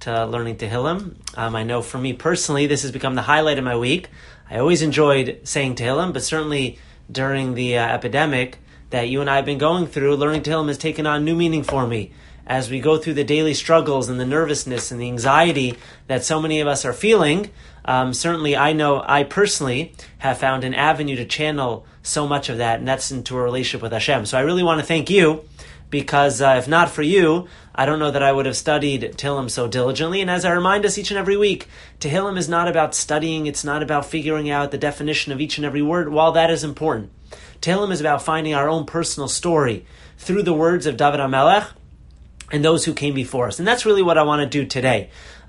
to learning Tehillim. I know for me personally, this has become the highlight of my week. I always enjoyed saying Tehillim, but certainly during the epidemic that you and I have been going through, learning Tehillim has taken on new meaning for me. As we go through the daily struggles and the nervousness and the anxiety that so many of us are feeling, certainly I know I personally have found an avenue to channel so much of that, and that's into a relationship with Hashem. So I really want to thank you, because if not for you, I don't know that I would have studied Tehillim so diligently. And as I remind us each and every week, Tehillim is not about studying, it's not about figuring out the definition of each and every word, while that is important. Tehillim is about finding our own personal story through the words of David HaMelech and those who came before us. And that's really what I want to do today.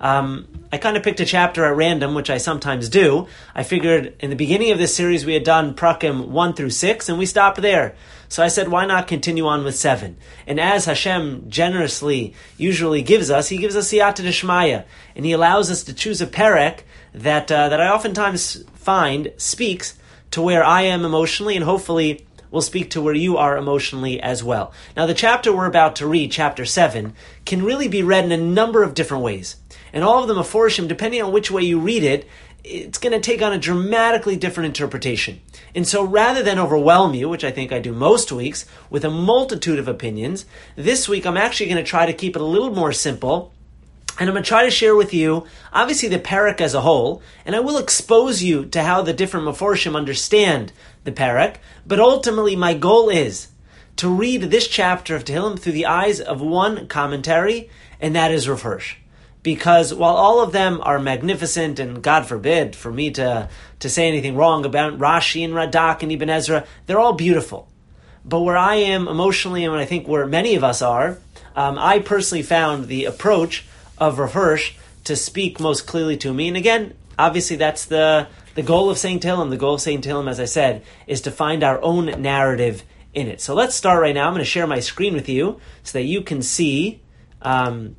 I kind of picked a chapter at random, which I sometimes do. I figured in the beginning of this series we had done Prakim 1 through 6, and we stopped there. So I said, why not continue on with 7? And as Hashem generously usually gives us, He gives us Siyata Deshmaya, and He allows us to choose a perek that I oftentimes find speaks to where I am emotionally, and hopefully will speak to where you are emotionally as well. Now, the chapter we're about to read, chapter 7, can really be read in a number of different ways. And all of them, Meforshim, depending on which way you read it, it's going to take on a dramatically different interpretation. And so rather than overwhelm you, which I think I do most weeks, with a multitude of opinions, this week I'm actually going to try to keep it a little more simple. And I'm going to try to share with you, obviously, the parak as a whole, and I will expose you to how the different Meforshim understand the parak, but ultimately my goal is to read this chapter of Tehillim through the eyes of one commentary, and that is Rav Hirsch. Because while all of them are magnificent, and God forbid for me to say anything wrong about Rashi and Radak and Ibn Ezra, they're all beautiful. But where I am emotionally, and I think where many of us are, I personally found the approach of Rav Hirsch to speak most clearly to me. And again, obviously that's the goal of saying Tehillim. The goal of saying Tehillim, as I said, is to find our own narrative in it. So let's start right now. I'm going to share my screen with you so that you can see the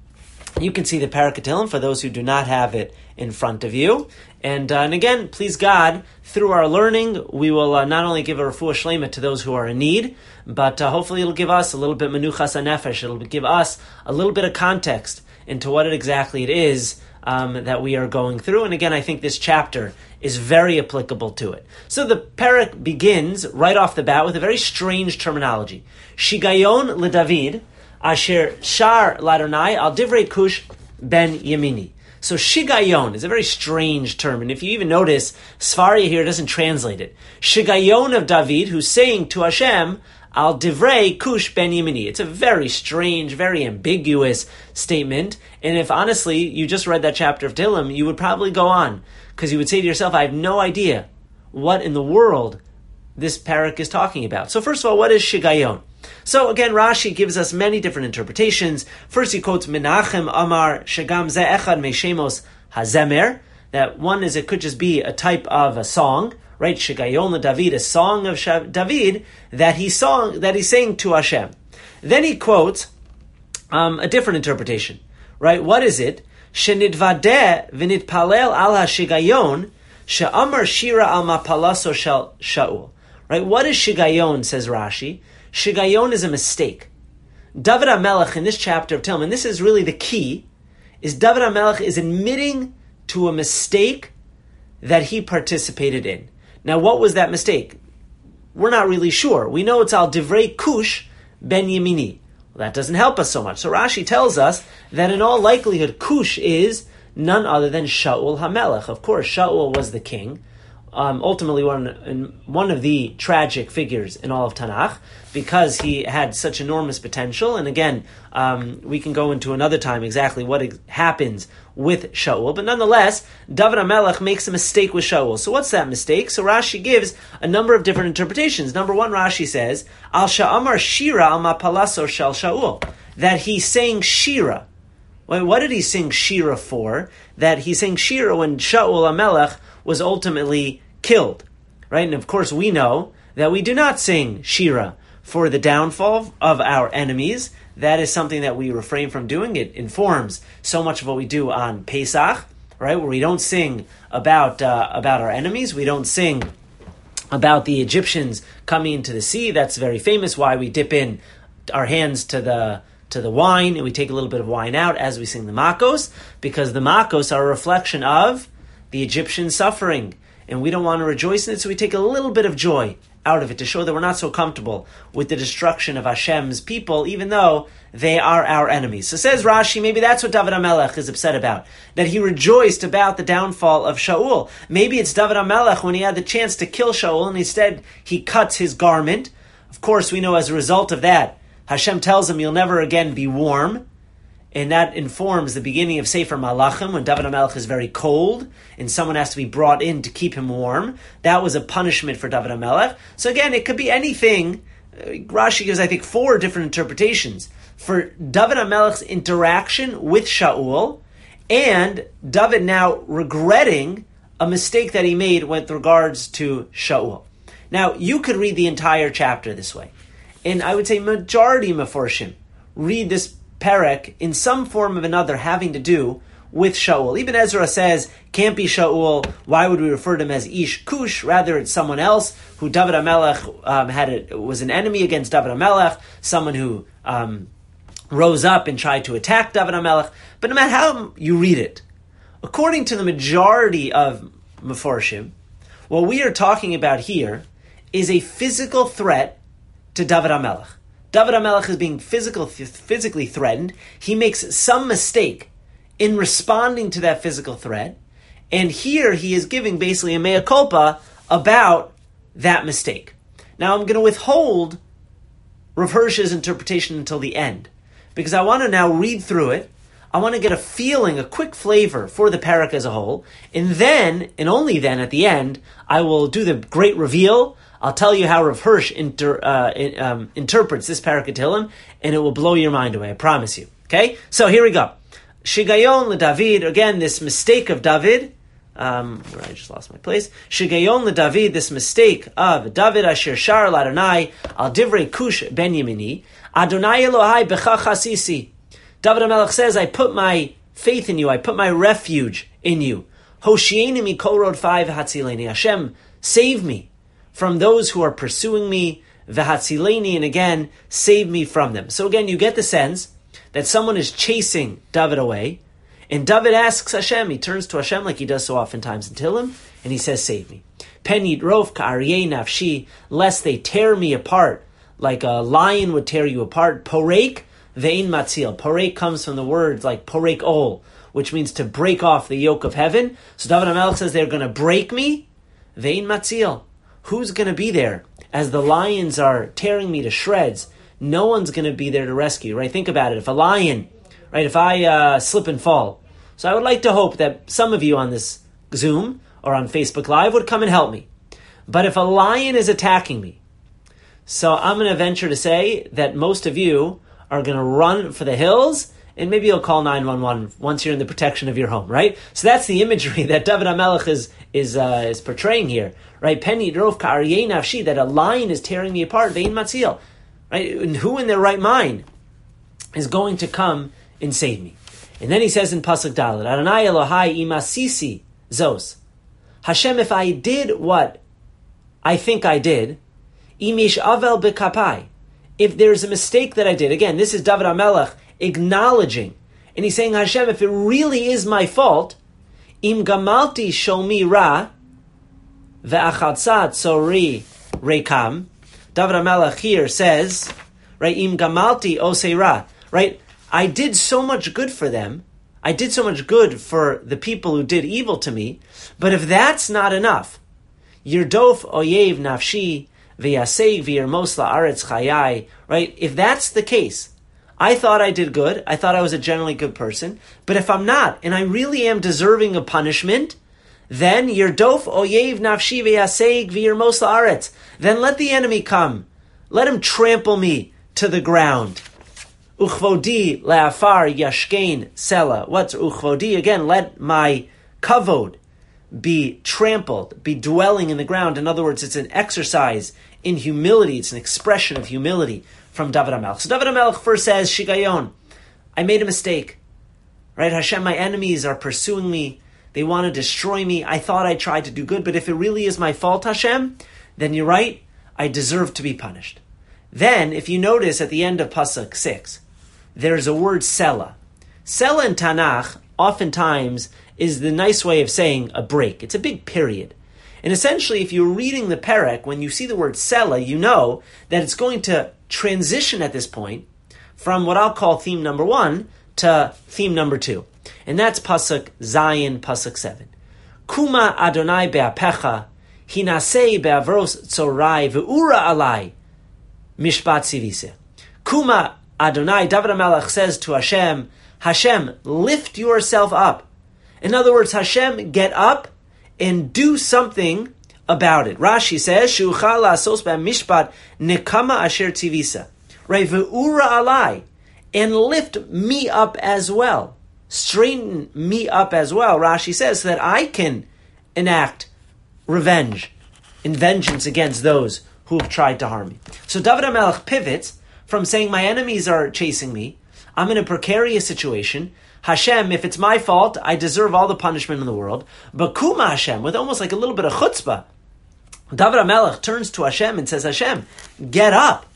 Parak Tehillim for those who do not have it in front of you. And again, please God, through our learning, we will not only give a refuah shlema to those who are in need, but hopefully it'll give us a little bit menuchas hanefesh. It'll give us a little bit of context into what exactly it is that we are going through. And again, I think this chapter is very applicable to it. So the parak begins right off the bat with a very strange terminology. Shigayon LeDavid, Asher Shar Ladonai Al Divrei Kush Ben Yemini. So Shigayon is a very strange term, and if you even notice, Sfaria here doesn't translate it. Shigayon of David, who's saying to Hashem, Al Divrei Kush Ben Yemini. It's a very strange, very ambiguous statement, and if honestly you just read that chapter of Tehillim, you would probably go on, because you would say to yourself, I have no idea what in the world this parak is talking about. So first of all, what is Shigayon? So again, Rashi gives us many different interpretations. First he quotes Menachem Amar Shagam Ze Echad Meishemos Hazemer, that one is, it could just be a type of a song, right? Shigayon David, a song of David that he's saying to Hashem. Then he quotes a different interpretation, right? What is it? Shenidvadeh v'nitpalel al ha-shigayon she'amar shira al mapalaso shel Shaul. Right? What is shigayon, says Rashi? Shigayon is a mistake. David HaMelech in this chapter of Tehillim, and this is really the key, is David HaMelech is admitting to a mistake that he participated in. Now, what was that mistake? We're not really sure. We know it's Al Divrei Kush Ben Yemini. Well, that doesn't help us so much. So Rashi tells us that in all likelihood, Kush is none other than Shaul HaMelech. Of course, Shaul was the king. Ultimately one of the tragic figures in all of Tanakh, because he had such enormous potential. And again, we can go into another time exactly what happens with Shaul. But nonetheless, David HaMelech makes a mistake with Shaul. So what's that mistake? So Rashi gives a number of different interpretations. Number one, Rashi says, Al Sha'amar Shira al Mapalaso Shel Shaul, that he sang Shira. Well, what did he sing Shira for? That he sang Shira when Shaul HaMelech was ultimately killed, right? And of course we know that we do not sing Shira for the downfall of our enemies. That is something that we refrain from doing. It informs so much of what we do on Pesach, right? Where we don't sing about our enemies. We don't sing about the Egyptians coming into the sea. That's very famous, why we dip in our hands to to the wine, and we take a little bit of wine out as we sing the Makos, because the Makos are a reflection of the Egyptian suffering, and we don't want to rejoice in it, so we take a little bit of joy out of it to show that we're not so comfortable with the destruction of Hashem's people, even though they are our enemies. So says Rashi, maybe that's what David HaMelech is upset about, that he rejoiced about the downfall of Shaul. Maybe it's David HaMelech when he had the chance to kill Shaul, and instead he cuts his garment. Of course, we know as a result of that, Hashem tells him, you'll never again be warm. And that informs the beginning of Sefer Malachim, when David HaMelech is very cold, and someone has to be brought in to keep him warm. That was a punishment for David HaMelech. So again, it could be anything. Rashi gives, I think, 4 different interpretations for David HaMelech's interaction with Shaul, and David now regretting a mistake that he made with regards to Shaul. Now, you could read the entire chapter this way. And I would say majority of Meforshim read this Perek in some form of another having to do with Shaul. Even Ezra says, can't be Shaul. Why would we refer to him as Ish Kush? Rather, it's someone else who David HaMelech was an enemy against David HaMelech, someone who rose up and tried to attack David HaMelech. But no matter how you read it, according to the majority of Meforshim, what we are talking about here is a physical threat to David HaMelech. David HaMelech is being physically threatened. He makes some mistake in responding to that physical threat. And here he is giving basically a mea culpa about that mistake. Now I'm going to withhold Rav Hirsch's interpretation until the end, because I want to now read through it. I want to get a feeling, a quick flavor for the parak as a whole. And then, and only then at the end, I will do the great reveal. I'll tell you how Rav Hirsch interprets this parak of Tehillim, and it will blow your mind away, I promise you. Okay? So here we go. Shigayon LeDavid, again, this mistake of David, I just lost my place. Shigayon LeDavid, this mistake of David, Asher Shar L'Adonai, Al Divrei Kush Ben Yemini, Adonai Elohai Becha Chasisi. David HaMelech says, I put my faith in you, I put my refuge in you. Hoshieni Mikol Rodfai V'Hatzileni. Hashem, save me from those who are pursuing me, V'Hatzileni, and again, save me from them. So again, you get the sense that someone is chasing David away, and David asks Hashem, he turns to Hashem like he does so oftentimes in Tehillim, and he says, save me. Pen yidrof ka'aryeh nafshi, lest they tear me apart, like a lion would tear you apart. Porek ve'in matzil. Porek comes from the words like porek ol, which means to break off the yoke of heaven. So David HaMelech says, they're going to break me. Ve'in matzil. Who's going to be there as the lions are tearing me to shreds? No one's going to be there to rescue, right? Think about it. If a lion, right, if I slip and fall. So I would like to hope that some of you on this Zoom or on Facebook Live would come and help me. But if a lion is attacking me, so I'm going to venture to say that most of you are going to run for the hills, and maybe you'll call 911 once you're in the protection of your home, right? So that's the imagery that David HaMelech is portraying here, right? Penny drov ka'aryeh nafshi, that a lion is tearing me apart, ve'in matzil, right? And who in their right mind is going to come and save me? And then he says in Pasuk Dalet, Adonai Elohai imasisi zos. Hashem, if I did what I think I did, imish avel bekapai, if there's a mistake that I did, again, this is David HaMelech acknowledging, and he's saying, Hashem, if it really is my fault, im gamalti shomi ra ve'achatzat sori rekam. David HaMelech here says, right, im gamalti osei ra, right, I did so much good for them, I did so much good for the people who did evil to me, but if that's not enough, yirdof oyev nafshi ve'yaseg v'yirmos la'aretz chayai, right, if that's the case, I thought I did good. I thought I was a generally good person. But if I'm not, and I really am deserving of punishment, then yirdof oyev nafshi ve'yaseg v'yirmos la'aretz. Then let the enemy come. Let him trample me to the ground. Uchvodi le'afar yashkein sela. What's uchvodi? Again, let my kavod be trampled, be dwelling in the ground. In other words, it's an exercise in humility. It's an expression of humility from David HaMelech. So David HaMelech first says, Shigayon, I made a mistake. Right, Hashem, my enemies are pursuing me. They want to destroy me. I thought I tried to do good, but if it really is my fault, Hashem, then you're right, I deserve to be punished. Then, if you notice at the end of Pasuk 6, there's a word Selah. Selah in Tanakh oftentimes is the nice way of saying a break. It's a big period. And essentially, if you're reading the Perek, when you see the word Selah, you know that it's going to transition at this point from what I'll call theme number 1 to theme number 2. And that's Pasuk Zayin, Pasuk 7. Kuma Adonai be'apecha, hinasei be'avros tzorai ve'ura alai, mishpat sivise. Kuma Adonai, David HaMelech says to Hashem, Hashem, lift yourself up. In other words, Hashem, get up and do something about it. Rashi says, Shuchal la'asos be'mishpat nekama asher tzivisa. Right, ve'ura alai, and lift me up as well. Straighten me up as well, Rashi says, so that I can enact revenge and vengeance against those who have tried to harm me. So David HaMelech pivots from saying, my enemies are chasing me, I'm in a precarious situation, Hashem, if it's my fault, I deserve all the punishment in the world, but Kuma Hashem, with almost like a little bit of chutzpah, David HaMelech turns to Hashem and says, Hashem, get up.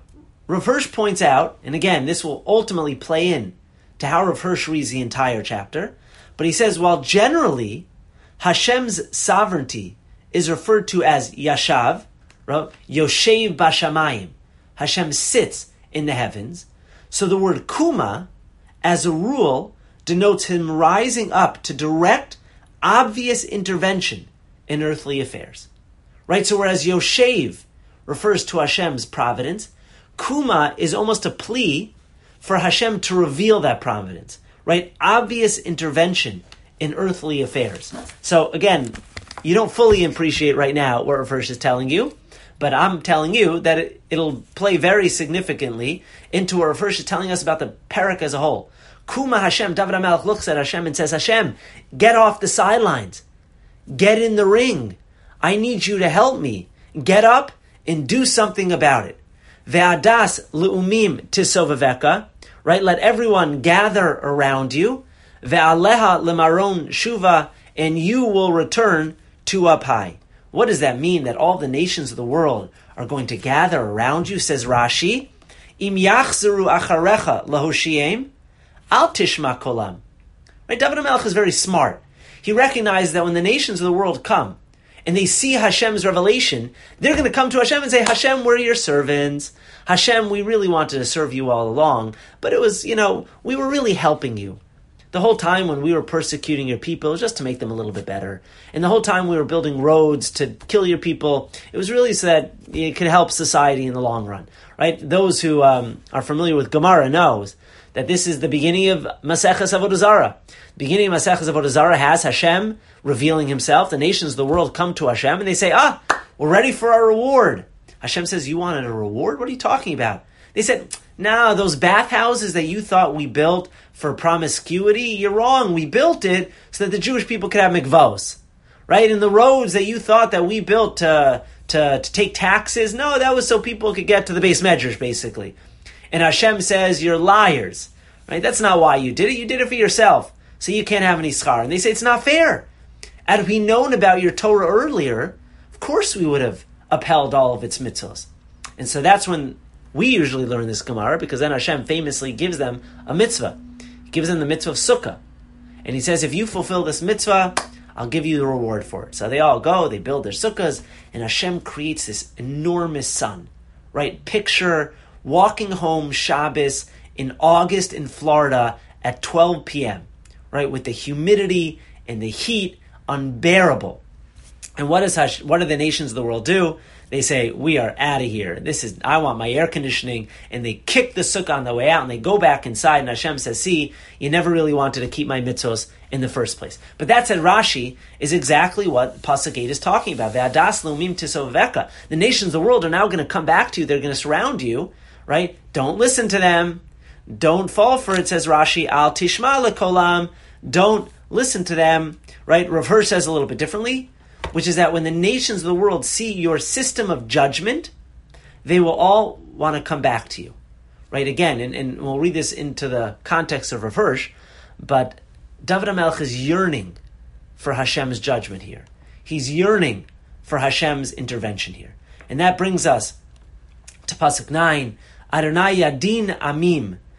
Rav Hirsch points out, and again, this will ultimately play in to how Rav Hirsch reads the entire chapter, but he says, while generally Hashem's sovereignty is referred to as Yashav, right? Yoshev Bashamayim, Hashem sits in the heavens, so the word Kuma, as a rule, denotes him rising up to direct, obvious intervention in earthly affairs. Right? So whereas Yoshev refers to Hashem's providence, Kuma is almost a plea for Hashem to reveal that providence, right? Obvious intervention in earthly affairs. So again, you don't fully appreciate right now what Rav Hirsch is telling you, but I'm telling you that it'll play very significantly into what Rav Hirsch is telling us about the Perek as a whole. Kuma Hashem, David HaMelech looks at Hashem and says, Hashem, get off the sidelines. Get in the ring. I need you to help me. Get up and do something about it. Ve'adas le'umim tisovaveka, right? Let everyone gather around you. Ve'aleha lemaron shuva, and you will return to up high. What does that mean? That all the nations of the world are going to gather around you, says Rashi. Im yachzeru acharecha lahoshiem, al tishma kolam. Right? David HaMelech is very smart. He recognized that when the nations of the world come, and they see Hashem's revelation, they're going to come to Hashem and say, Hashem, we're your servants. Hashem, we really wanted to serve you all along, but it was, we were really helping you. The whole time when we were persecuting your people, it was just to make them a little bit better. And the whole time we were building roads to kill your people, it was really so that it could help society in the long run. Right? Those who are familiar with Gemara knows that this is the beginning of Maseches Avodah Zarah. The beginning of Maseches Avodah Zarah has Hashem revealing himself. The nations of the world come to Hashem and they say, we're ready for our reward. Hashem says, you wanted a reward? What are you talking about? They said, no, those bathhouses that you thought we built for promiscuity, you're wrong. We built it so that the Jewish people could have mikvahos. Right? And the roads that you thought that we built to take taxes, no, that was so people could get to the Beis Medrash, basically. And Hashem says, you're liars. Right? That's not why you did it. You did it for yourself. So you can't have any schar. And they say, it's not fair. Had we known about your Torah earlier, of course we would have upheld all of its mitzvahs. And so that's when we usually learn this Gemara, because then Hashem famously gives them a mitzvah. He gives them the mitzvah of sukkah. And he says, if you fulfill this mitzvah, I'll give you the reward for it. So they all go, they build their sukkahs, and Hashem creates this enormous sun. Right? Picture walking home Shabbos in August in Florida at 12 p.m., right? With the humidity and the heat unbearable. And what do the nations of the world do? They say, we are out of here. I want my air conditioning. And they kick the sukkah on the way out and they go back inside. And Hashem says, see, you never really wanted to keep my mitzvos in the first place. But that said, Rashi is exactly what Pasuk 8 is talking about. Ve'adas le'umim tisovaveka. The nations of the world are now going to come back to you. They're going to surround you, right? Don't listen to them. Don't fall for it, says Rashi. Al tishma lekolam. Don't listen to them, right? Rav Hirsch says a little bit differently, which is that when the nations of the world see your system of judgment, they will all want to come back to you. Right? Again, and we'll read this into the context of Rav Hirsch, but David HaMelech is yearning for Hashem's judgment here. He's yearning for Hashem's intervention here. And that brings us to Pasuk 9, Adonai Yadin Amim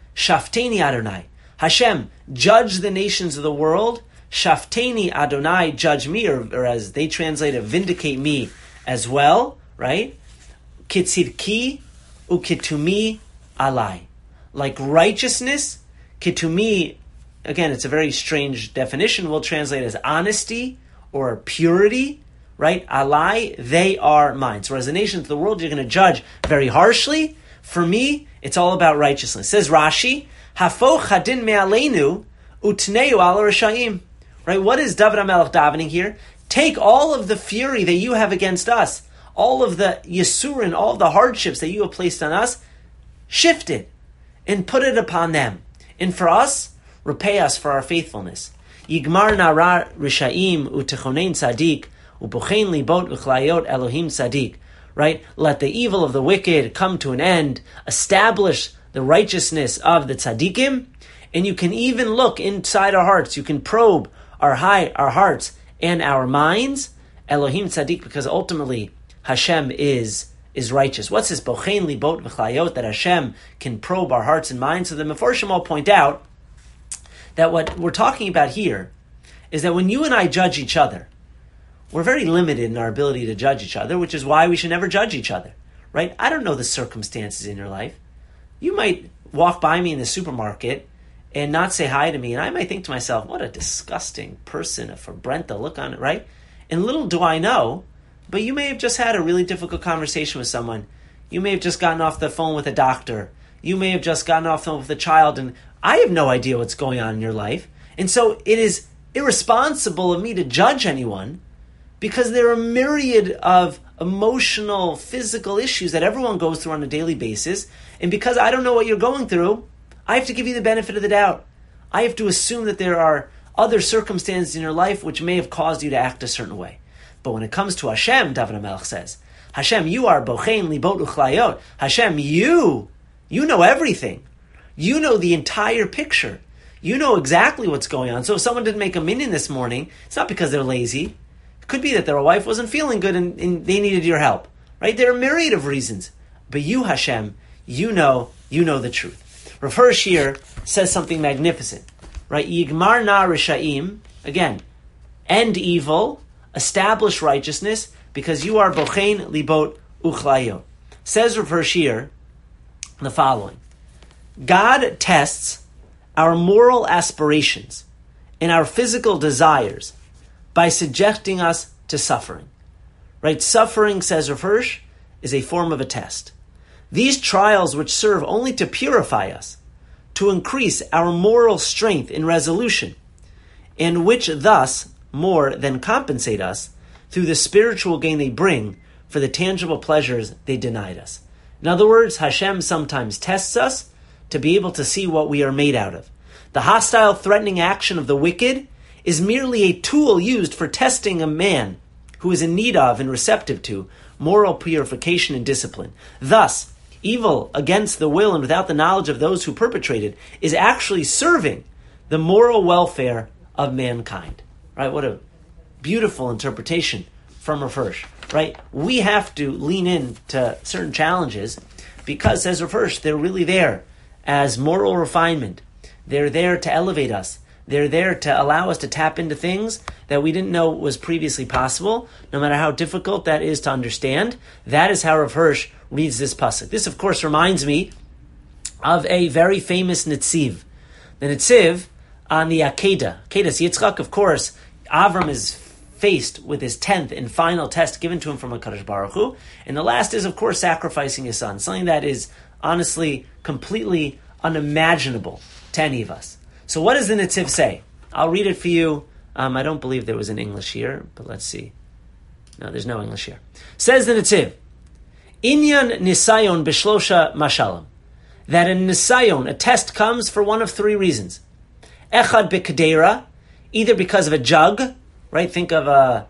Shafteni Adonai. Hashem, judge the nations of the world. Shafteni Adonai, judge me, or as they translate it, vindicate me as well, right? Kitzidki ukitumi alai. Like righteousness, kitumi, again, it's a very strange definition. We'll translate as honesty or purity, right? Alai, they are mine. So as the nations of the world, you're going to judge very harshly. For me, it's all about righteousness. Says Rashi, Hafoch hadin me'aleinu utneu al rishayim. Right? What is David HaMelech davening here? Take all of the fury that you have against us, all of the yisurin, all of the hardships that you have placed on us, shift it and put it upon them. And for us, repay us for our faithfulness. Yigmar nara rishayim utechonein tzadik ubochein libot uchlayot Elohim tzadik. Right? Let the evil of the wicked come to an end. Establish the righteousness of the tzaddikim. And you can even look inside our hearts. You can probe our hearts and our minds. Elohim tzaddik, because ultimately Hashem is righteous. What's this bochein libot v'chlayot, that Hashem can probe our hearts and minds? So the Mefarshim all point out that what we're talking about here is that when you and I judge each other, we're very limited in our ability to judge each other, which is why we should never judge each other, right? I don't know the circumstances in your life. You might walk by me in the supermarket and not say hi to me, and I might think to myself, what a disgusting person, for Brent to look on it, right? And little do I know, but you may have just had a really difficult conversation with someone. You may have just gotten off the phone with a doctor. You may have just gotten off the phone with a child, and I have no idea what's going on in your life. And so it is irresponsible of me to judge anyone, because there are a myriad of emotional, physical issues that everyone goes through on a daily basis. And because I don't know what you're going through, I have to give you the benefit of the doubt. I have to assume that there are other circumstances in your life which may have caused you to act a certain way. But when it comes to Hashem, David HaMelech says, Hashem, you are bochein libot uchlayot. Hashem, you know everything. You know the entire picture. You know exactly what's going on. So if someone didn't make a minyan this morning, it's not because they're lazy. It could be that their wife wasn't feeling good and they needed your help. Right? There are a myriad of reasons. But you, Hashem, you know the truth. Rav Hirsch here says something magnificent. Right? Yigmar na rishayim, again, end evil, establish righteousness, because you are bochein libot uchlayot. Says Rav Hirsch here the following: God tests our moral aspirations and our physical desires by subjecting us to suffering. Right? Suffering, says Rav Hirsch, is a form of a test. These trials, which serve only to purify us, to increase our moral strength and resolution, and which thus more than compensate us through the spiritual gain they bring for the tangible pleasures they denied us. In other words, Hashem sometimes tests us to be able to see what we are made out of. The hostile, threatening action of the wicked is merely a tool used for testing a man who is in need of and receptive to moral purification and discipline. Thus, evil against the will and without the knowledge of those who perpetrate it is actually serving the moral welfare of mankind. Right? What a beautiful interpretation from Rav Hirsch. Right? We have to lean into certain challenges because, says Rav Hirsch, they're really there as moral refinement. They're there to elevate us. They're there to allow us to tap into things that we didn't know was previously possible, no matter how difficult that is to understand. That is how Rav Hirsch reads this pasuk. This, of course, reminds me of a very famous Netziv. The Netziv on the Akedah Yitzchak, of course, Avram is faced with his 10th and final test given to him from HaKadosh Baruch Hu. And the last is, of course, sacrificing his son, something that is honestly completely unimaginable to any of us. So what does the Netziv say? I'll read it for you. I don't believe there was an English here, but let's see. No, there's no English here. Says the Netziv, Inyan nisayon b'shlosha mashalim, that a nisayon, a test, comes for one of three reasons. Echad b'kedera, either because of a jug, right? Think of a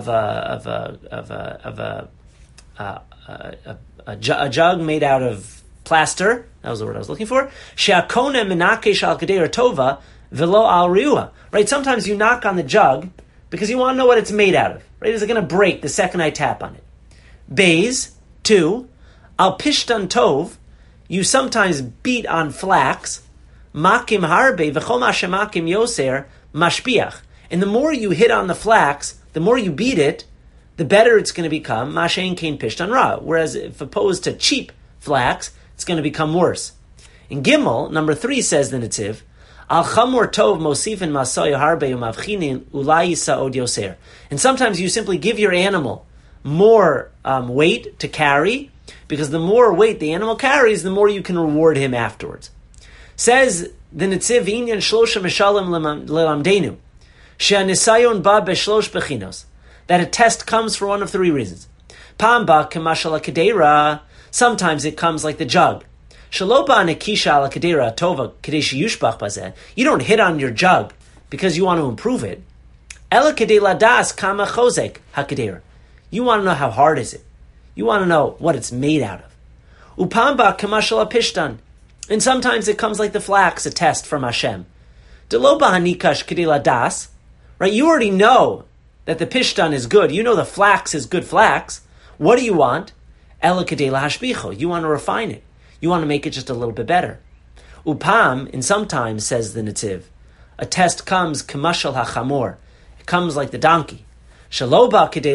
jug made out of plaster. That was the word I was looking for. She'akone menakesh al kedera tova velo al riua. Right? Sometimes you knock on the jug because you want to know what it's made out of. Right? Is it going to break the second I tap on it? Beis, 2, al pishtan tov. You sometimes beat on flax. makim harbe v'chol makim yoser mashpiach. And the more you hit on the flax, the more you beat it, the better it's going to become. Mashein kain pishtan ra. Whereas if opposed to cheap flax, it's going to become worse. In Gimel, number 3 says the Netziv, Al chamor tov mosifin masoy harbe umavchinin ulai sa'od yoser. And sometimes you simply give your animal more weight to carry, because the more weight the animal carries, the more you can reward him afterwards. Says the Netziv, Inyan shlosha mishalim lelamdenu, she'anisayon ba beshlosh bechinos, that a test comes for one of 3 reasons. Pam ba kemashal kedera, sometimes it comes like the jug. Shaloba nekisha ala kedera tova kadesh yushbach bazeh. You don't hit on your jug because you want to improve it. Ela kedei ladas kama chozek hakedera. You want to know how hard is it. You want to know what it's made out of. Upamba kamashal pishtan. And sometimes it comes like the flax, a test from Hashem. Deloba hanikash kedei ladas. Right? You already know that the pishtan is good. You know the flax is good flax. What do you want? Ela kedei lahashbicho. You want to refine it. You want to make it just a little bit better. Upam, and sometimes, says the Netziv, a test comes kamashal hachamor. It comes like the donkey. Shaloba kedei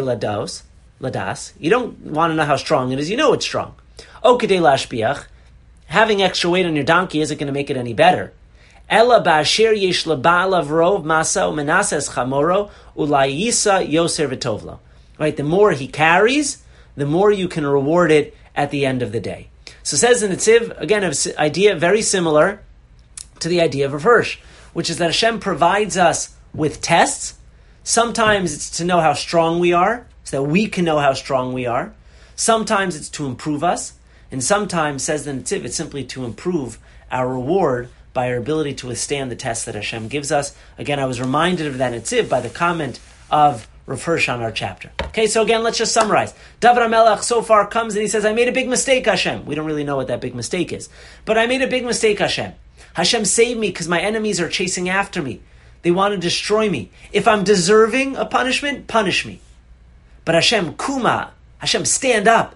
ladas. You don't want to know how strong it is. You know it's strong. O kedei lashbiach. Having extra weight on your donkey isn't going to make it any better. Ela ba'asher yesh leba'alav rov masa u'menases chamoro u'layisa yoser v'tovlo. Right, the more he carries, the more you can reward it at the end of the day. So says the Netziv, again, an idea very similar to the idea of Rav Hirsch, which is that Hashem provides us with tests. Sometimes it's to know how strong we are, so that we can know how strong we are. Sometimes it's to improve us. And sometimes, says the Netziv, it's simply to improve our reward by our ability to withstand the tests that Hashem gives us. Again, I was reminded of that Netziv by the comment of Rav Hirsch on our chapter. Okay, so again, let's just summarize. David HaMelech so far comes and he says, I made a big mistake, Hashem. We don't really know what that big mistake is. But I made a big mistake, Hashem. Hashem, save me because my enemies are chasing after me. They want to destroy me. If I'm deserving a punishment, punish me. But Hashem, kuma, Hashem, stand up.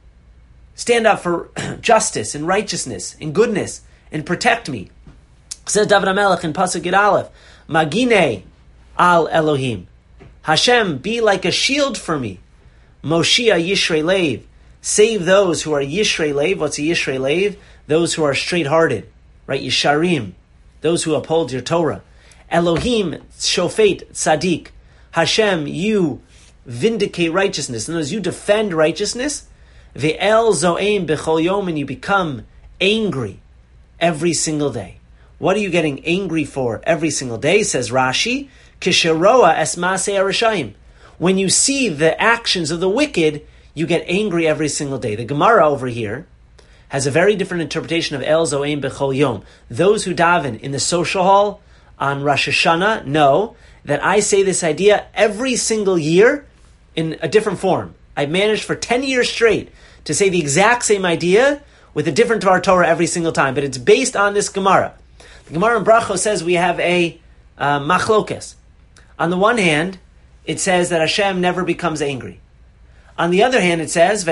Stand up for justice and righteousness and goodness and protect me. Says David HaMelech in Pasuk Yud Aleph, Magine al Elohim. Hashem, be like a shield for me. Moshia Yishrei Leiv. Save those who are Yishrei Leiv. What's a Yishrei Leiv? Those who are straight-hearted. Right? Yisharim. Those who uphold your Torah. Elohim, Shofet, Tzaddik. Hashem, you vindicate righteousness. In other words, you defend righteousness. Ve'el zo'eim b'chol yom. And you become angry every single day. What are you getting angry for every single day? Says Rashi. Kisheroa es masei harashayim. When you see the actions of the wicked, you get angry every single day. The Gemara over here has a very different interpretation of El Zo'eim B'chol Yom. Those who daven in the social hall on Rosh Hashanah know that I say this idea every single year in a different form. I've managed for 10 years straight to say the exact same idea with a different Dvar Torah every single time, but it's based on this Gemara. The Gemara in Brachos says we have a machlokes. On the one hand, it says that Hashem never becomes angry. On the other hand, it says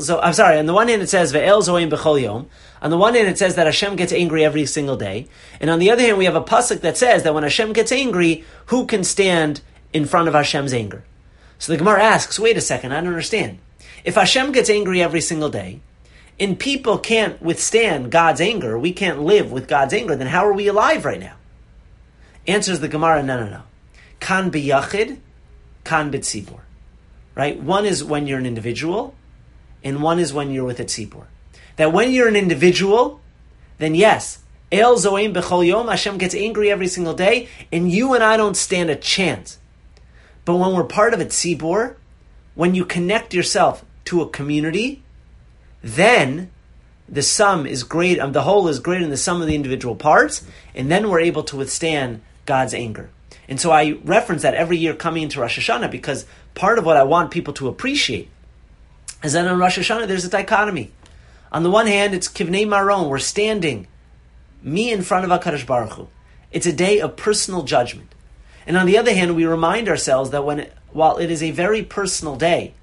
on the one hand it says Ve'el Zo'im B'chol Yom. On the one hand, it says that Hashem gets angry every single day, and on the other hand, we have a pasuk that says that when Hashem gets angry, who can stand in front of Hashem's anger? So the Gemara asks, wait a second, I don't understand. If Hashem gets angry every single day, and people can't withstand God's anger, we can't live with God's anger, then how are we alive right now? Answers the Gemara, no. Kan b'yachid, kan b'tzibur. Right? One is when you're an individual, and one is when you're with a tzibur. That when you're an individual, then yes, El Zo'im B'chol Yom, Hashem gets angry every single day, and you and I don't stand a chance. But when we're part of a tzibur, when you connect yourself to a community, then the sum is great, the whole is greater than the sum of the individual parts, and then we're able to withstand God's anger. And so I reference that every year coming into Rosh Hashanah, because part of what I want people to appreciate is that on Rosh Hashanah there's a dichotomy. On the one hand, it's Kivnei Maron, we're standing, me in front of HaKadosh Baruch Hu. It's a day of personal judgment. And on the other hand, we remind ourselves that while it is a very personal day,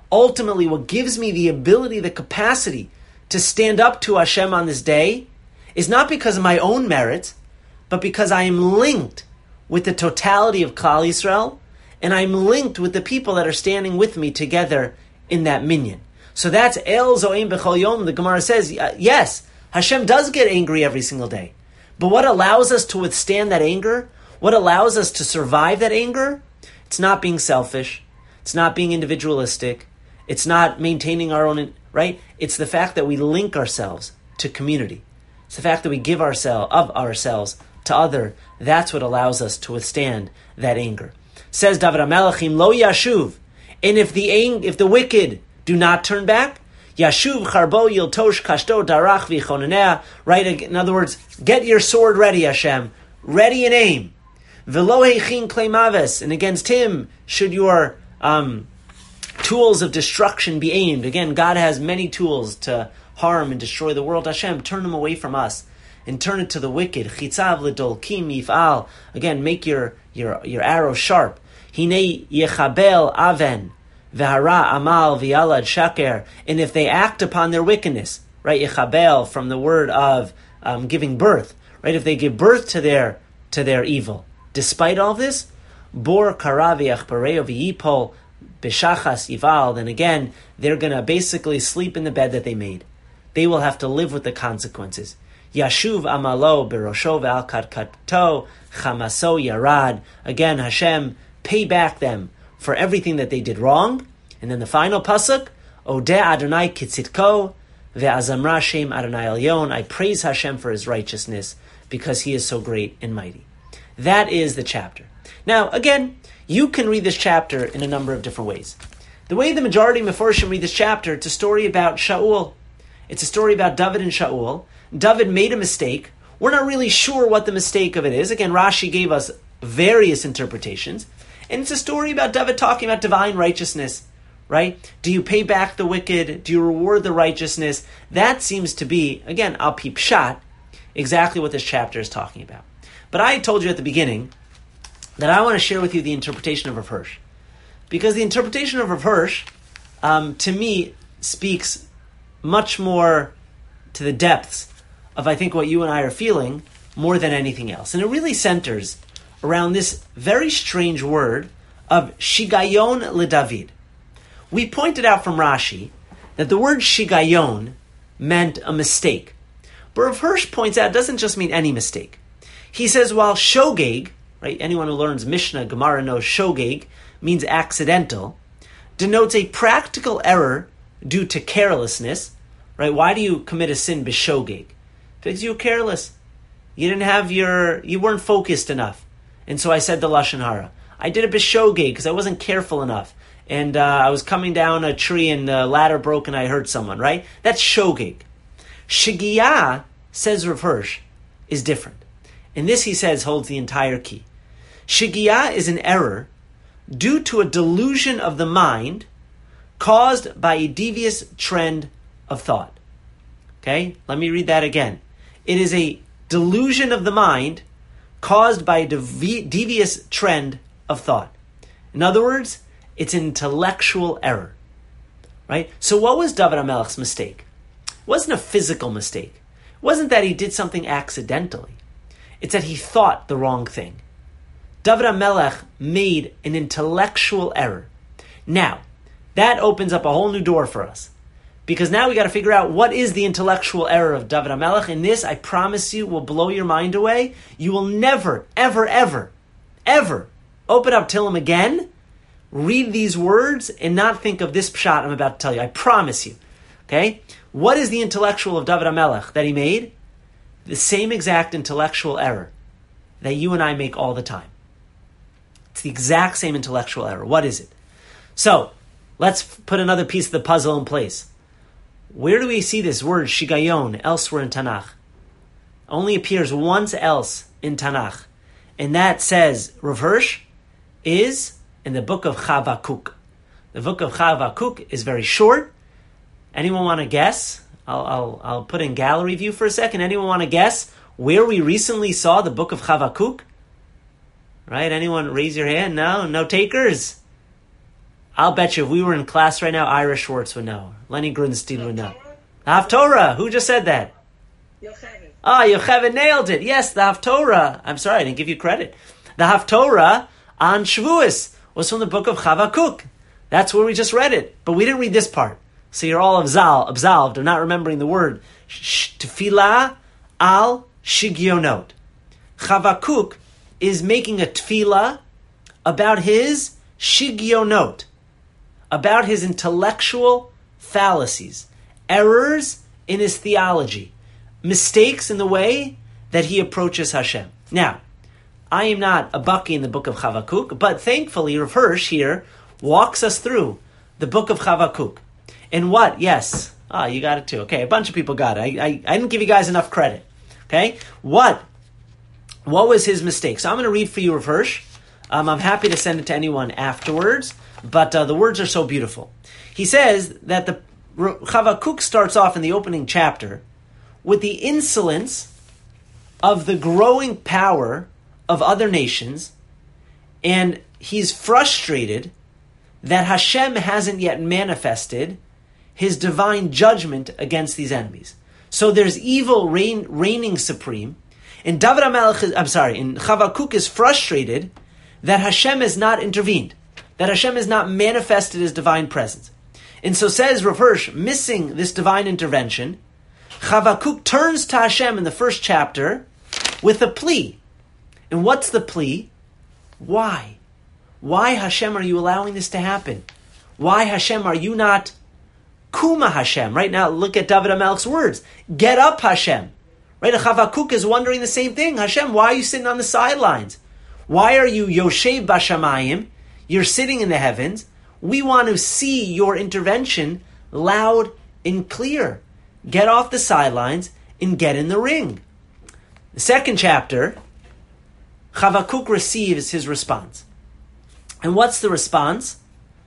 ultimately what gives me the ability, the capacity to stand up to Hashem on this day is not because of my own merit, but because I am linked with the totality of Klal Yisrael, and I'm linked with the people that are standing with me together in that minyan. So that's El Zo'im B'chol Yom. The Gemara says, yes, Hashem does get angry every single day. But what allows us to withstand that anger, what allows us to survive that anger, it's not being selfish, it's not being individualistic, it's not maintaining our own, right? It's the fact that we link ourselves to community. It's the fact that we give ourselves to other. That's what allows us to withstand that anger. Says David HaMelech, Lo Yashuv, and if the wicked do not turn back, Yashuv Charbo Yiltosh Kashto Darach Vichonanea, right? In other words, get your sword ready, Hashem, ready and aim. Velo Heichin Klei Maves, and against him should your tools of destruction be aimed. Again, God has many tools to harm and destroy the world. Hashem, turn them away from us and turn it to the wicked. Chitzav L'Dolkim Yif'al. Again, make your arrow sharp. Hinei Yechabel Aven. V'hara amal v'yalad shaker, and if they act upon their wickedness, right? Yechabel, from the word of giving birth, right? If they give birth to their evil, despite all this, bor kara v'yachpareo v'yipol b'shachas yival, then again they're gonna basically sleep in the bed that they made. They will have to live with the consequences. Yashuv amalo berosho v'al katkato chamaso yarad. Again, Hashem, pay back them for everything that they did wrong. And then the final pasuk, Odeh Adonai kitzitko ve'azamra shem Adonai elyon. I praise Hashem for his righteousness because he is so great and mighty. That is the chapter. Now, again, you can read this chapter in a number of different ways. The way the majority of Mefarshim read this chapter, it's a story about Shaul. It's a story about David and Shaul. David made a mistake. We're not really sure what the mistake of it is. Again, Rashi gave us various interpretations. And it's a story about David talking about divine righteousness, right? Do you pay back the wicked? Do you reward the righteousness? That seems to be, again, al pi pshat, exactly what this chapter is talking about. But I told you at the beginning that I want to share with you the interpretation of Rav Hirsch. Because the interpretation of Rav Hirsch, to me, speaks much more to the depths of, I think, what you and I are feeling more than anything else. And it really centers around this very strange word of shigayon leDavid. We pointed out from Rashi that the word shigayon meant a mistake. But Rav Hirsch points out it doesn't just mean any mistake. He says while shogeg, right, anyone who learns Mishnah, Gemara knows shogeg means accidental, denotes a practical error due to carelessness, right? Why do you commit a sin b'shogeg? Because you were careless. You weren't focused enough. And so I said the Lashon Hara. I did a b'shogeg because I wasn't careful enough. And I was coming down a tree and the ladder broke and I hurt someone, right? That's shogeg. Shigiyah, says Rav Hirsch, is different. And this, he says, holds the entire key. Shigiyah is an error due to a delusion of the mind caused by a devious trend of thought. Okay? Let me read that again. It is a delusion of the mind caused by a devious trend of thought. In other words, it's an intellectual error. Right? So what was David HaMelech's mistake? It wasn't a physical mistake. It wasn't that he did something accidentally. It's that he thought the wrong thing. David HaMelech made an intellectual error. Now, that opens up a whole new door for us. Because now we got to figure out what is the intellectual error of David HaMelech. And this, I promise you, will blow your mind away. You will never, ever, ever, ever open up Tehillim again, read these words, and not think of this pshat I'm about to tell you. I promise you. Okay? What is the intellectual of David HaMelech that he made? The same exact intellectual error that you and I make all the time. It's the exact same intellectual error. What is it? So, let's put another piece of the puzzle in place. Where do we see this word shigayon elsewhere in Tanakh? Only appears once else in Tanakh. And that, says Rav Hirsch, is in the book of Chavakuk. The book of Chavakuk is very short. Anyone want to guess? I'll put in gallery view for a second. Anyone want to guess where we recently saw the book of Chavakuk? Right? Anyone raise your hand? No takers? I'll bet you if we were in class right now, Ira Schwartz would know. Lenny Grunstein would know. Haftorah. Who just said that? Yocheved. Yocheved nailed it. Yes, the Haftorah. I'm sorry, I didn't give you credit. The Haftorah on Shavuos was from the book of Chavakuk. That's where we just read it. But we didn't read this part. So you're all absolved of not remembering the word. Tefillah al shigionot. Chavakuk is making a tefillah about his shigionot, about his intellectual fallacies, errors in his theology, mistakes in the way that he approaches Hashem. Now, I am not a baki in the book of Chavakuk, but thankfully Rav Hirsch here walks us through the book of Chavakuk. And what? Yes. You got it too. Okay, a bunch of people got it. I didn't give you guys enough credit. Okay? What was his mistake? So I'm going to read for you Rav Hirsch. I'm happy to send it to anyone afterwards, but the words are so beautiful. He says that the Chavakuk starts off in the opening chapter with the insolence of the growing power of other nations, and he's frustrated that Hashem hasn't yet manifested his divine judgment against these enemies. So there's evil reigning supreme, and Chavakuk is frustrated that Hashem has not intervened, that Hashem has not manifested his divine presence. And so says Rav Hirsch, missing this divine intervention, Chavakuk turns to Hashem in the first chapter with a plea. And what's the plea? Why? Why, Hashem, are you allowing this to happen? Why, Hashem, are you not Kuma Hashem? Right now, look at David HaMelech's words. Get up, Hashem. Right? Chavakuk is wondering the same thing. Hashem, why are you sitting on the sidelines? Why are you Yoshev Bashamayim? You're sitting in the heavens. We want to see your intervention loud and clear. Get off the sidelines and get in the ring. The second chapter, Chavakuk receives his response. And what's the response?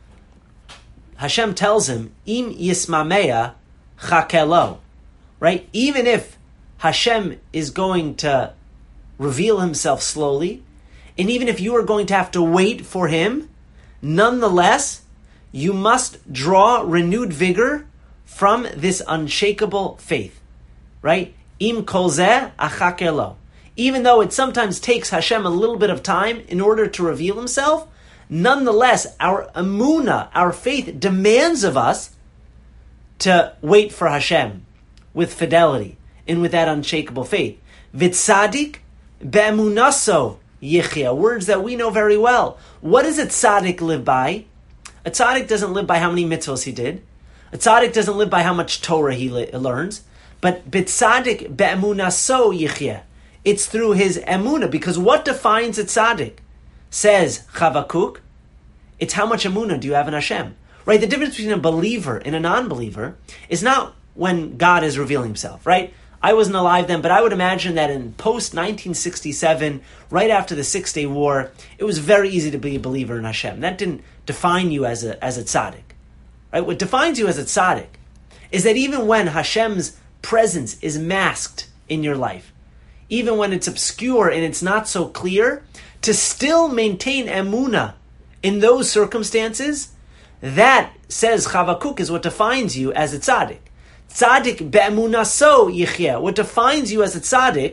Hashem tells him, Im Yismameya Chakelo. Right? Even if Hashem is going to reveal himself slowly, and even if you are going to have to wait for him, nonetheless, you must draw renewed vigor from this unshakable faith. Right? Im kol zeh achakelo. Even though it sometimes takes Hashem a little bit of time in order to reveal himself, nonetheless, our emunah, our faith, demands of us to wait for Hashem with fidelity and with that unshakable faith. Vitzadik be'emunaso yichya, words that we know very well. What does a tzaddik live by? A tzaddik doesn't live by how many mitzvos he did. A tzaddik doesn't live by how much Torah he learns. But bitzadik be'emunaso yichya. It's through his emunah, because what defines a tzaddik? Says Chavakuk, it's how much emunah do you have in Hashem. Right? The difference between a believer and a non-believer is not when God is revealing himself, right? I wasn't alive then, but I would imagine that in post-1967, right after the 6-Day War, it was very easy to be a believer in Hashem. That didn't define you as a tzaddik. Right? What defines you as a tzaddik is that even when Hashem's presence is masked in your life, even when it's obscure and it's not so clear, to still maintain emunah in those circumstances, that, says Chavakuk, is what defines you as a tzaddik. Tzaddik be'emunaso yichya. What defines you as a tzaddik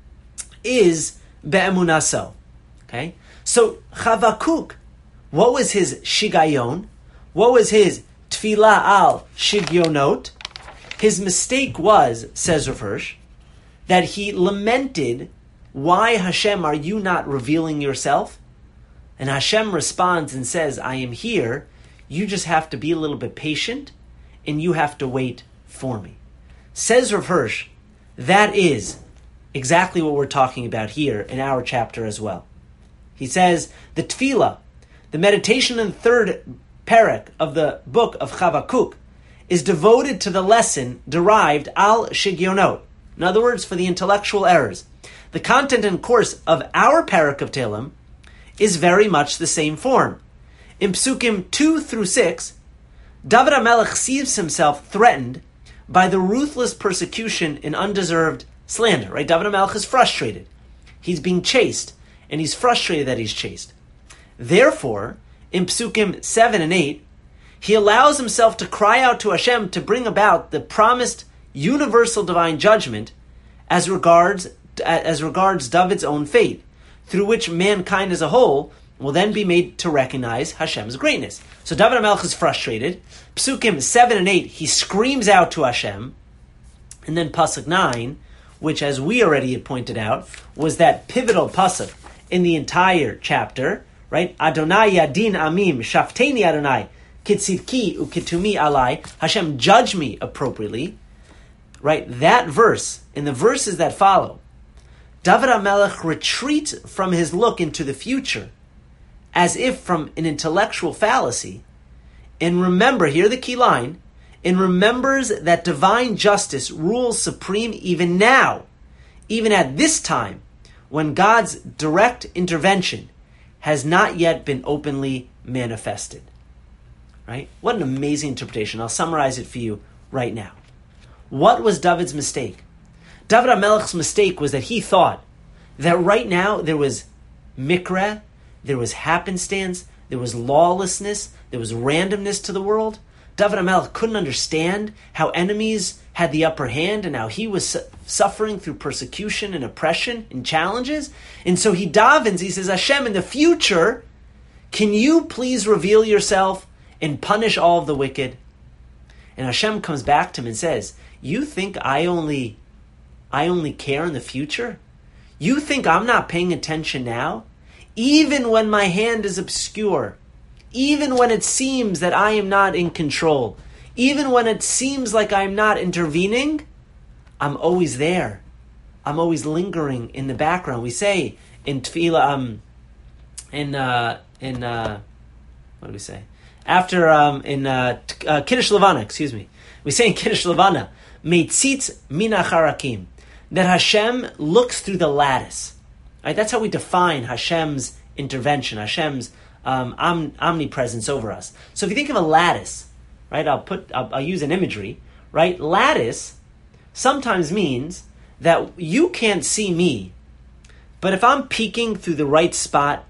is be'emunaso. Okay? So Chavakuk, what was his shigayon? What was his tefillah al shigyonot? His mistake was, says Rav Hirsch, that he lamented, why, Hashem, are you not revealing yourself? And Hashem responds and says, I am here. You just have to be a little bit patient, and you have to wait for me. Says Rav Hirsch, that is exactly what we're talking about here in our chapter as well. He says, the tefillah, the meditation in the third parak of the book of Chavakuk, is devoted to the lesson derived al shigyonot. In other words, for the intellectual errors. The content and course of our parak of Tehillim is very much the same form. In Psukim 2 through 6, David HaMelech sees himself threatened by the ruthless persecution and undeserved slander. Right? David HaMelech is frustrated. He's being chased, and he's frustrated that he's chased. Therefore, in Psukim 7 and 8, he allows himself to cry out to Hashem to bring about the promised universal divine judgment as regards David's own fate, through which mankind as a whole will then be made to recognize Hashem's greatness. So David HaMelech is frustrated. Psukim 7 and 8, he screams out to Hashem. And then Pasuk 9, which as we already had pointed out, was that pivotal Pasuk in the entire chapter, right? Adonai Yadin Amim, Shafteni Adonai, Kitzidki Ukitumi Alai, Hashem, judge me appropriately. Right? That verse, in the verses that follow, David HaMelech retreats from his look into the future, as if from an intellectual fallacy, and remember, hear the key line, and remembers that divine justice rules supreme even now, even at this time, when God's direct intervention has not yet been openly manifested. Right? What an amazing interpretation. I'll summarize it for you right now. What was David's mistake? David HaMelech's mistake was that he thought that right now there was mikra, there was happenstance, there was lawlessness, there was randomness to the world. David HaMelech couldn't understand how enemies had the upper hand and how he was suffering through persecution and oppression and challenges. And so he davens, he says, Hashem, in the future, can you please reveal yourself and punish all of the wicked? And Hashem comes back to him and says, you think I only care in the future? You think I'm not paying attention now? Even when my hand is obscure, even when it seems that I am not in control, even when it seems like I'm not intervening, I'm always there. I'm always lingering in the background. We say in Tefillah, what do we say? After, Kiddush Levana, excuse me. We say in Kiddush Levana, Meitzitz min hacharakim, that Hashem looks through the lattice. Right? That's how we define Hashem's intervention, Hashem's omnipresence over us. So if you think of a lattice, right? I'll use an imagery, right? Lattice sometimes means that you can't see me, but if I'm peeking through the right spot,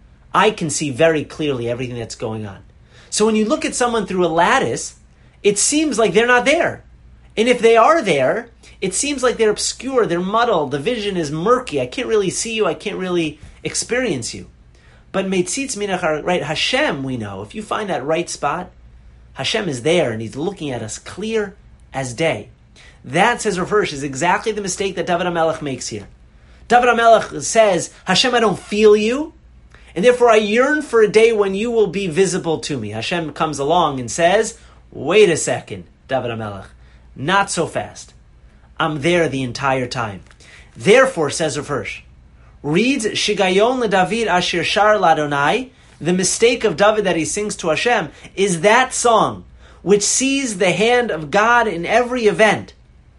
I can see very clearly everything that's going on. So when you look at someone through a lattice, it seems like they're not there. And if they are there, it seems like they're obscure, they're muddled, the vision is murky, I can't really see you, I can't really experience you. But Meitzitz Minachar, right, Hashem, we know, if you find that right spot, Hashem is there and he's looking at us clear as day. That, says Rav Hirsch, is exactly the mistake that David HaMelech makes here. David HaMelech says, Hashem, I don't feel you, and therefore I yearn for a day when you will be visible to me. Hashem comes along and says, wait a second, David HaMelech, not so fast. I'm there the entire time. Therefore, says Rav Hirsch, reads Shigayon LeDavid Asher Shar Ladonai, the mistake of David that he sings to Hashem, is that song which sees the hand of God in every event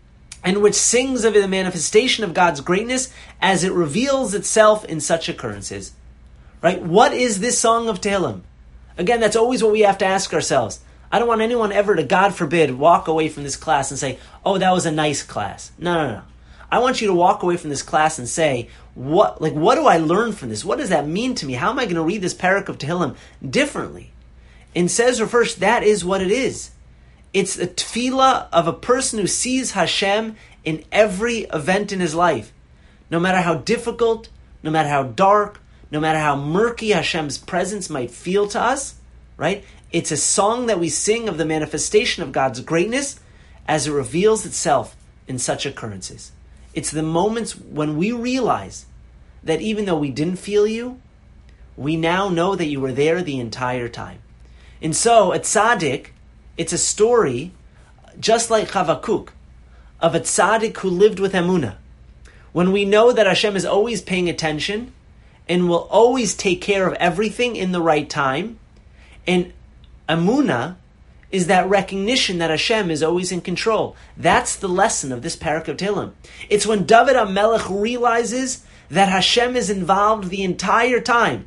and which sings of the manifestation of God's greatness as it reveals itself in such occurrences. Right? What is this song of Tehillim? Again, that's always what we have to ask ourselves. I don't want anyone ever to, God forbid, walk away from this class and say, oh, that was a nice class. No. I want you to walk away from this class and say, what do I learn from this? What does that mean to me? How am I going to read this parak of Tehillim differently? And says Rav Hirsch, that is what it is. It's a tefillah of a person who sees Hashem in every event in his life. No matter how difficult, no matter how dark, no matter how murky Hashem's presence might feel to us, right? It's a song that we sing of the manifestation of God's greatness as it reveals itself in such occurrences. It's the moments when we realize that even though we didn't feel you, we now know that you were there the entire time. And so, a tzaddik, it's a story, just like Chavakuk, of a tzaddik who lived with emunah. When we know that Hashem is always paying attention and will always take care of everything in the right time, and emunah is that recognition that Hashem is always in control. That's the lesson of this parak of Tehillim. It's when David HaMelech realizes that Hashem is involved the entire time,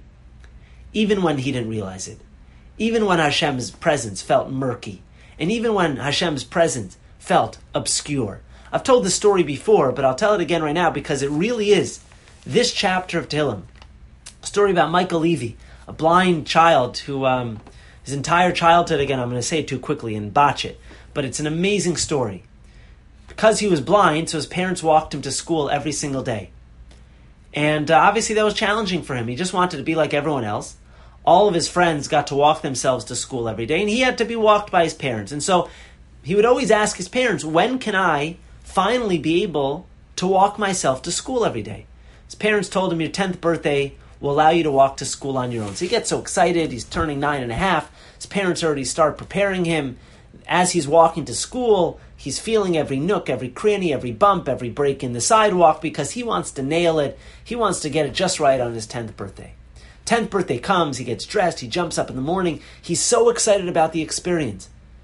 even when he didn't realize it. Even when Hashem's presence felt murky, and even when Hashem's presence felt obscure. I've told this story before, but I'll tell it again right now because it really is this chapter of Tehillim. A story about Michael Levy, a blind child who, his entire childhood, again, I'm going to say it too quickly and botch it, but it's an amazing story. because he was blind, so his parents walked him to school every single day. And obviously that was challenging for him. He just wanted to be like everyone else. All of his friends got to walk themselves to school every day, and he had to be walked by his parents. And so he would always ask his parents, when can I finally be able to walk myself to school every day? His parents told him, your 10th birthday will allow you to walk to school on your own. So he gets so excited. He's turning 9.5. His parents already start preparing him. As he's walking to school, he's feeling every nook, every cranny, every bump, every break in the sidewalk, because he wants to nail it. He wants to get it just right on his 10th birthday. 10th birthday comes, he gets dressed, he jumps up in the morning. He's so excited about the experience.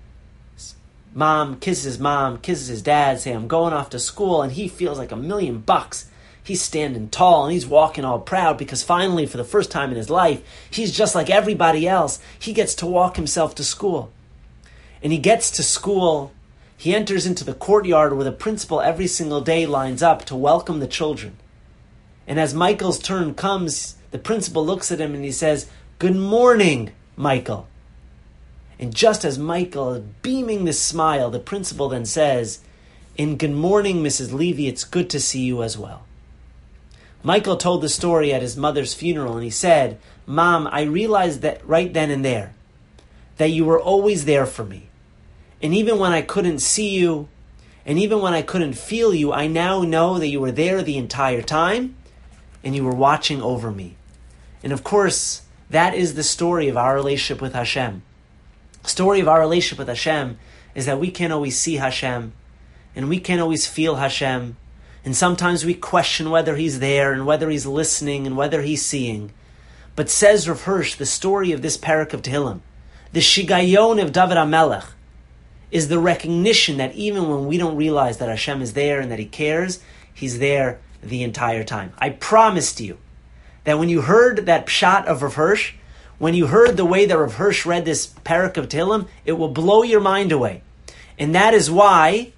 Mom kisses his dad, say, I'm going off to school, and he feels like $1,000,000. He's standing tall, and he's walking all proud, because finally, for the first time in his life, he's just like everybody else. He gets to walk himself to school. And he gets to school, he enters into the courtyard where the principal every single day lines up to welcome the children. And as Michael's turn comes, the principal looks at him and he says, good morning, Michael. And just as Michael is beaming this smile, the principal then says, and good morning, Mrs. Levy, it's good to see you as well. Michael told the story at his mother's funeral, and he said, Mom, I realized that right then and there, that you were always there for me. And even when I couldn't see you, and even when I couldn't feel you, I now know that you were there the entire time, and you were watching over me. And of course, that is the story of our relationship with Hashem. The story of our relationship with Hashem is that we can't always see Hashem, and we can't always feel Hashem, and sometimes we question whether He's there, and whether He's listening, and whether He's seeing. But says Rav Hirsch, the story of this parak of Tehillim, the Shigayon of David HaMelech, is the recognition that even when we don't realize that Hashem is there and that He cares, He's there the entire time. I promised you that when you heard that pshat of Rav Hirsch, when you heard the way that Rav Hirsch read this parak of Tehillim, it will blow your mind away. And that is why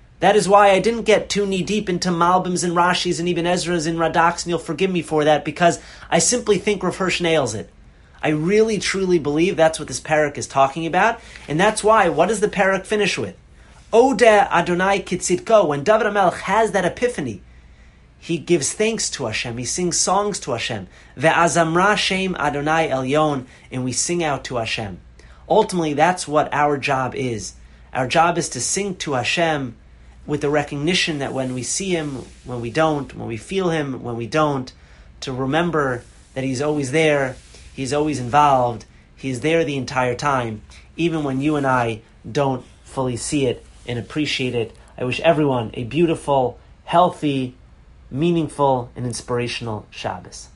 I didn't get too knee-deep into Malbims and Rashis and Ibn Ezra's and Radaks, and you'll forgive me for that, because I simply think Rav Hirsch nails it. I really, truly believe that's what this parak is talking about, and that's why, what does the parak finish with? Odeh Adonai Kitzidko. When David HaMelech has that epiphany, he gives thanks to Hashem, he sings songs to Hashem. Ve'azamra Shem Adonai Elyon, and we sing out to Hashem. Ultimately, that's what our job is. Our job is to sing to Hashem with the recognition that when we see Him, when we don't, when we feel Him, when we don't, to remember that He's always there, He's always involved, He's there the entire time, even when you and I don't fully see it and appreciate it. I wish everyone a beautiful, healthy, meaningful, and inspirational Shabbos.